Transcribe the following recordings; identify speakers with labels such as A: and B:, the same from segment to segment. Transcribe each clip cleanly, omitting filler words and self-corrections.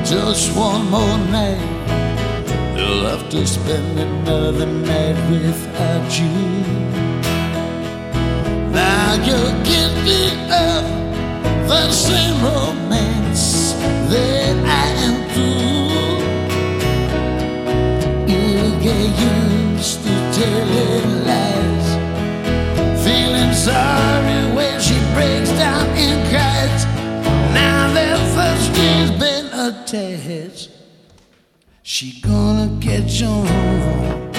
A: Just one more night, you'll have to spend another night without you. Now you're guilty of the same romance that I am through. You get used to telling lies, feeling sorry when she breaks down and cries. Now that first year's been attached, she gonna get you home.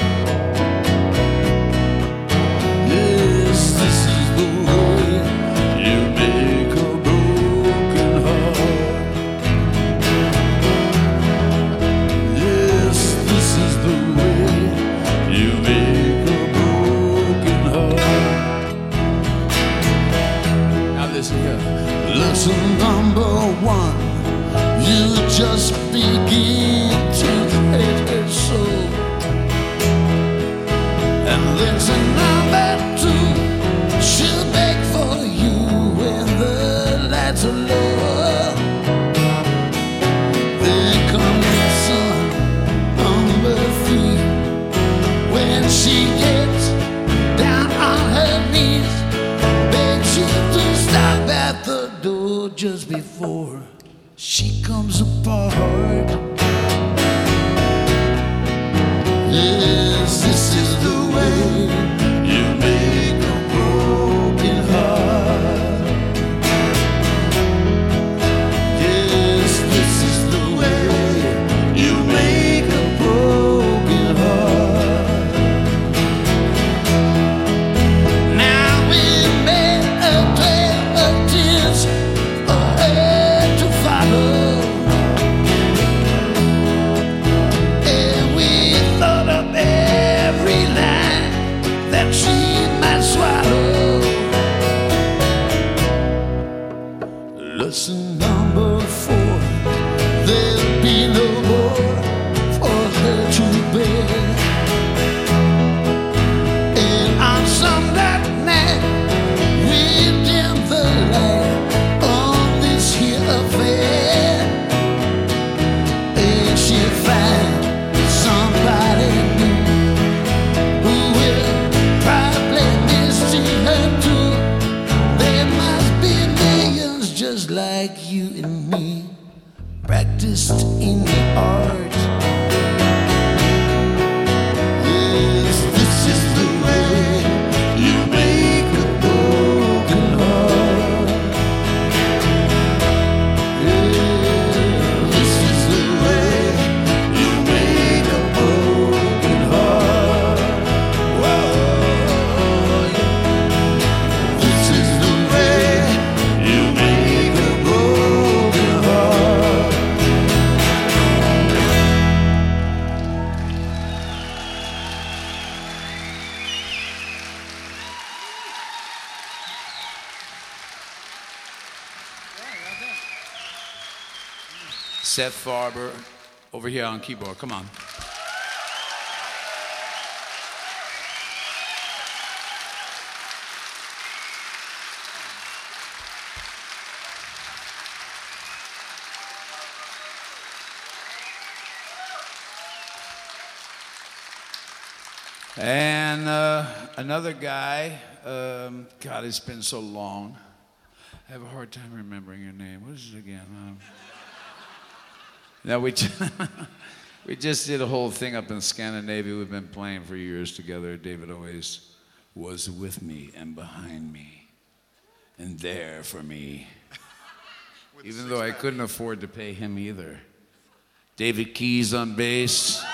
A: Yes, this is the way you make a broken heart. Yes, this is the way you make a broken heart. Now listen here. Lesson number one, you just begin to hate her so. And lesson number two, she'll beg for you when the lights are low. Then comes lesson number three, when she gets down on her knees, begs you to stop at the door just before she comes apart. Yes, this is the way you make a broken heart. Yes, this is the way you make a broken heart. Now we made a trail of tears, a way to follow. And we thought of every line that she might swallow. Lesson number four, there'll be no more for her to bear. And on some dark night, we dim the light on this here affair. And she'll find somebody new who will probably mistreat her too. There must be millions just like you and me, practiced in the art. Yes, this is the way you make a broken heart. Yeah, this is the way you make a broken heart. Whoa, yeah. This is the way you make a broken heart. Seth Farber over here on keyboard. Come on. And another guy, God, it's been so long. I have a hard time remembering your name. What is it again? Now we just did a whole thing up in Scandinavia. We've been playing for years together. David always was with me and behind me and there for me, even though I couldn't afford to pay him either. David Keys on bass.